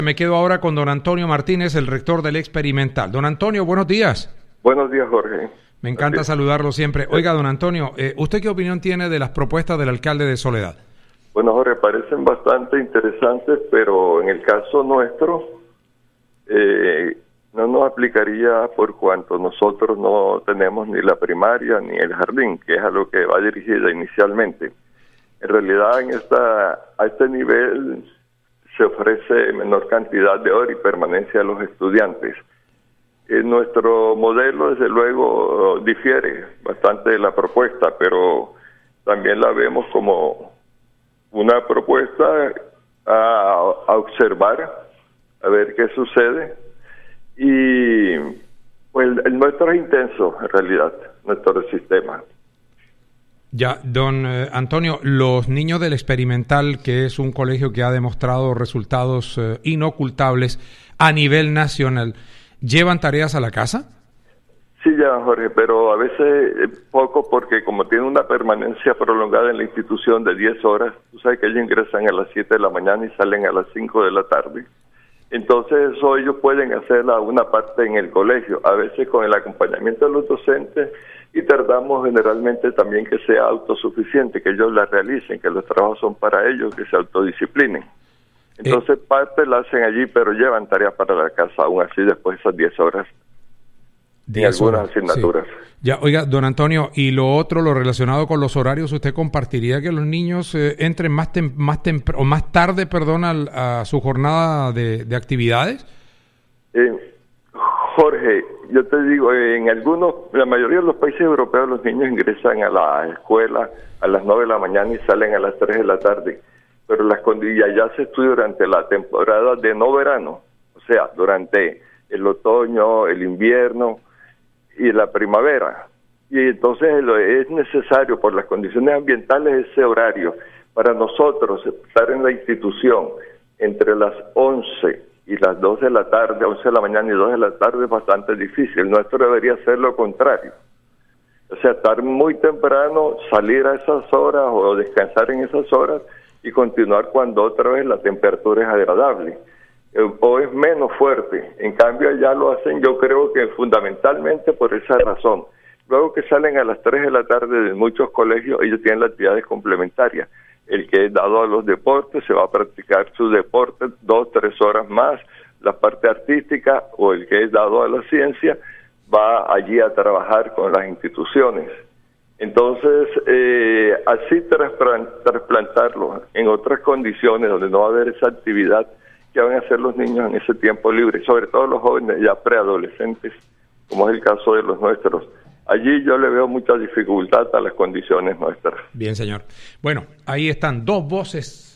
Me quedo ahora con don Antonio Martínez, el rector del Experimental. Don Antonio, buenos días. Buenos días, Jorge. Me encanta saludarlo siempre. Oiga, don Antonio, ¿usted qué opinión tiene de las propuestas del alcalde de Soledad? Bueno, Jorge, parecen bastante interesantes, pero en el caso nuestro no nos aplicaría por cuanto nosotros no tenemos ni la primaria ni el jardín, que es a lo que va dirigida inicialmente. En realidad, a este nivel se ofrece menor cantidad de horas y permanencia a los estudiantes. Nuestro modelo, desde luego, difiere bastante de la propuesta, pero también la vemos como una propuesta a observar, a ver qué sucede. Y pues el nuestro es intenso, en realidad, nuestro sistema. Ya, don Antonio, los niños del Experimental, que es un colegio que ha demostrado resultados inocultables a nivel nacional, ¿llevan tareas a la casa? Sí, ya, Jorge, pero a veces poco, porque como tiene una permanencia prolongada en la institución de 10 horas, tú sabes que ellos ingresan a las 7 de la mañana y salen a las 5 de la tarde. Entonces eso ellos pueden hacerla una parte en el colegio, a veces con el acompañamiento de los docentes, y tardamos generalmente también que sea autosuficiente, que ellos la realicen, que los trabajos son para ellos, que se autodisciplinen. Entonces parte la hacen allí, pero llevan tareas para la casa, aún así después de esas 10 horas. En algunas asignaturas. Sí. Ya, oiga, don Antonio, y lo otro, lo relacionado con los horarios, ¿usted compartiría que los niños entren más tarde, a su jornada de actividades? Jorge, yo te digo, la mayoría de los países europeos los niños ingresan a la escuela a las 9 de la mañana y salen a las 3 de la tarde, pero allá se estudia durante la temporada de no verano, o sea, durante el otoño, el invierno y la primavera. Y entonces es necesario por las condiciones ambientales ese horario. Para nosotros estar en la institución entre las 11 y las 2 de la tarde, 11 de la mañana y 2 de la tarde es bastante difícil. Nuestro debería ser lo contrario. O sea, estar muy temprano, salir a esas horas o descansar en esas horas y continuar cuando otra vez la temperatura es agradable. O es menos fuerte. En cambio allá lo hacen, yo creo que fundamentalmente por esa razón. Luego que salen a las 3 de la tarde de muchos colegios, ellos tienen las actividades complementarias. El que es dado a los deportes se va a practicar su deporte 2-3 horas más. La parte artística o el que es dado a la ciencia va allí a trabajar con las instituciones. Entonces, así trasplantarlo en otras condiciones donde no va a haber esa actividad que van a hacer los niños en ese tiempo libre, sobre todo los jóvenes ya preadolescentes, como es el caso de los nuestros. Allí yo le veo mucha dificultad a las condiciones nuestras. Bien, señor. Bueno, ahí están dos voces